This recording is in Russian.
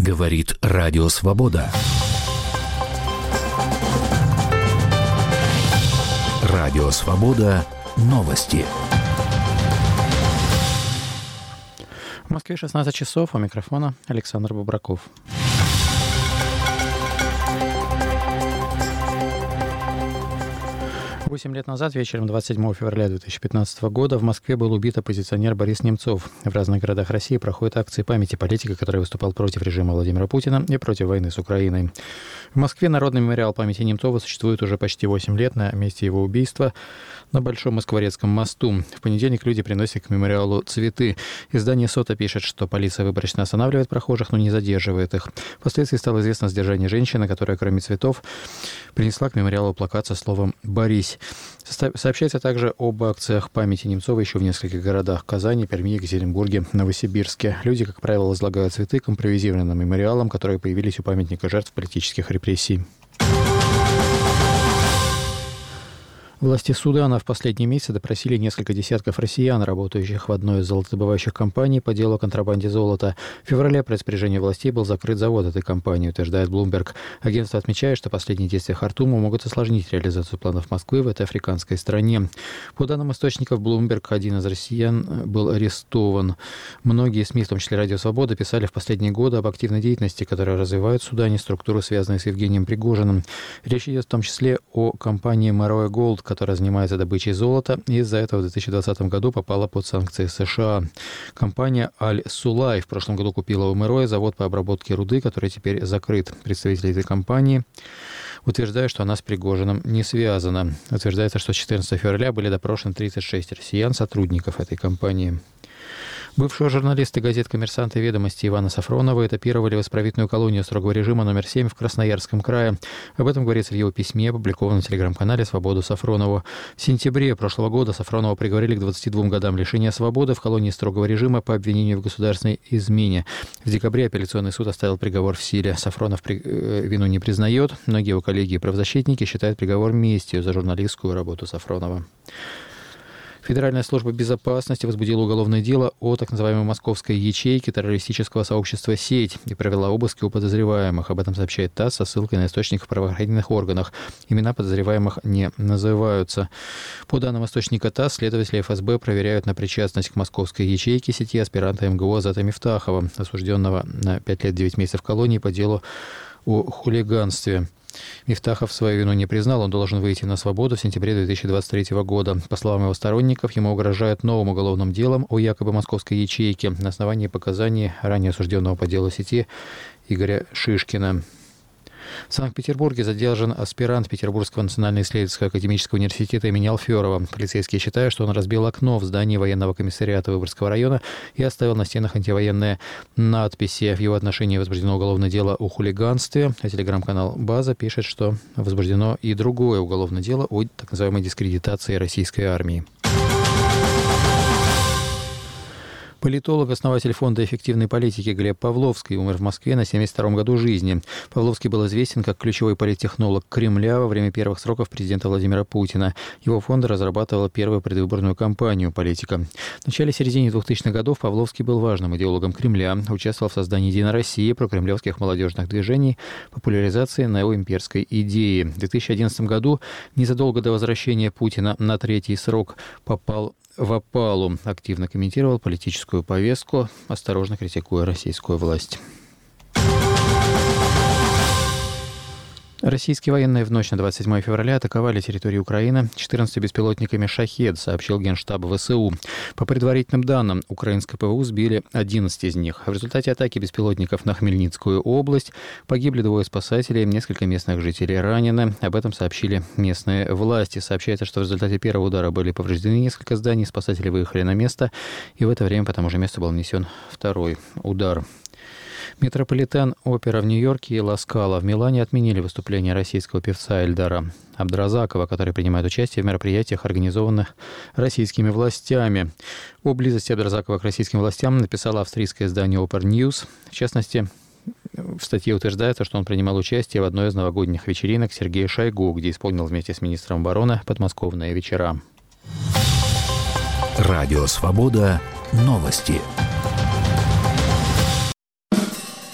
Говорит Радио Свобода. Радио Свобода. Новости. В Москве 16 часов. У микрофона Александр Бобраков. Восемь лет назад, вечером 27 февраля 2015 года, в Москве был убит оппозиционер Борис Немцов. В разных городах России проходят акции памяти политика, который выступал против режима Владимира Путина и против войны с Украиной. В Москве Народный мемориал памяти Немцова существует уже почти 8 лет на месте его убийства на Большом Москворецком мосту. В понедельник люди приносят к мемориалу цветы. Издание «Сота» пишет, что полиция выборочно останавливает прохожих, но не задерживает их. Впоследствии стало известно о задержании женщины, которая, кроме цветов, принесла к мемориалу плакат со словом «Борись». Сообщается также об акциях памяти Немцова еще в нескольких городах: Казани, Перми, Екатеринбурге, Новосибирске. Люди, как правило, возлагают цветы к импровизированным мемориалам, которые появились у памятника жертв политических репрессий. Власти Судана в последние месяцы допросили несколько десятков россиян, работающих в одной из золотодобывающих компаний по делу о контрабанде золота. В феврале по распоряжению властей был закрыт завод этой компании, утверждает Bloomberg. Агентство отмечает, что последние действия Хартума могут осложнить реализацию планов Москвы в этой африканской стране. По данным источников Bloomberg, один из россиян был арестован. Многие СМИ, в том числе Радио Свобода, писали в последние годы об активной деятельности, которая развивает в Судане структуры, связанные с Евгением Пригожиным. Речь идет в том числе о компании Meroe Gold, которая занимается добычей золота, и из-за этого в 2020 году попала под санкции США. Компания Аль-Сулай в прошлом году купила у Meroe завод по обработке руды, который теперь закрыт. Представители этой компании утверждают, что она с Пригожиным не связана. Утверждается, что с 14 февраля были допрошены 36 россиян, сотрудников этой компании. Бывшего журналиста газет «Коммерсант» и «Ведомости» Ивана Сафронова этапировали в исправительную колонию строгого режима номер 7 в Красноярском крае. Об этом говорится в его письме, опубликованном в телеграм-канале «Свободу Сафронову». В сентябре прошлого года Сафронова приговорили к 22 годам лишения свободы в колонии строгого режима по обвинению в государственной измене. В декабре апелляционный суд оставил приговор в силе. Сафронов вину не признает. Многие его коллеги и правозащитники считают приговор местью за журналистскую работу Сафронова. Федеральная служба безопасности возбудила уголовное дело о так называемой московской ячейке террористического сообщества «Сеть» и провела обыски у подозреваемых. Об этом сообщает ТАСС со ссылкой на источник в правоохранительных органах. Имена подозреваемых не называются. По данным источника ТАСС, следователи ФСБ проверяют на причастность к московской ячейке сети аспиранта МГУ Азата Мифтахова, осужденного на 5 лет 9 месяцев колонии по делу о хулиганстве. Мифтахов свою вину не признал, он должен выйти на свободу в сентябре 2023 года. По словам его сторонников, ему угрожают новым уголовным делом о якобы московской ячейке на основании показаний ранее осужденного по делу сети Игоря Шишкина. В Санкт-Петербурге задержан аспирант Петербургского национально-исследовательского академического университета имени Алферова. Полицейские считают, что он разбил окно в здании военного комиссариата Выборгского района и оставил на стенах антивоенные надписи. В его отношении возбуждено уголовное дело о хулиганстве. А телеграм-канал «База» пишет, что возбуждено и другое уголовное дело о так называемой дискредитации российской армии. Политолог, основатель фонда эффективной политики Глеб Павловский умер в Москве на 72-м году жизни. Павловский был известен как ключевой политтехнолог Кремля во время первых сроков президента Владимира Путина. Его фонд разрабатывал первую предвыборную кампанию политика. В начале-середине 2000-х годов Павловский был важным идеологом Кремля, участвовал в создании «Единой России», прокремлевских молодежных движений, популяризации неоимперской идеи. В 2011 году, незадолго до возвращения Путина на третий срок, попал в опалу, активно комментировал политическую повестку, осторожно критикуя российскую власть. Российские военные в ночь на 27 февраля атаковали территорию Украины 14 беспилотниками «Шахед», сообщил Генштаб ВСУ. По предварительным данным, украинское ПВУ сбили 11 из них. В результате атаки беспилотников на Хмельницкую область погибли 2 спасателей, несколько местных жителей ранены. Об этом сообщили местные власти. Сообщается, что в результате первого удара были повреждены несколько зданий, спасатели выехали на место, и в это время по тому же месту был нанесен второй удар. Метрополитен-опера в Нью-Йорке и Ла Скала в Милане отменили выступление российского певца Эльдара Абдразакова, который принимает участие в мероприятиях, организованных российскими властями. О близости Абдразакова к российским властям написало австрийское издание Open News. В частности, в статье утверждается, что он принимал участие в одной из новогодних вечеринок Сергея Шойгу, где исполнил вместе с министром обороны подмосковные вечера. Радио «Свобода». Новости.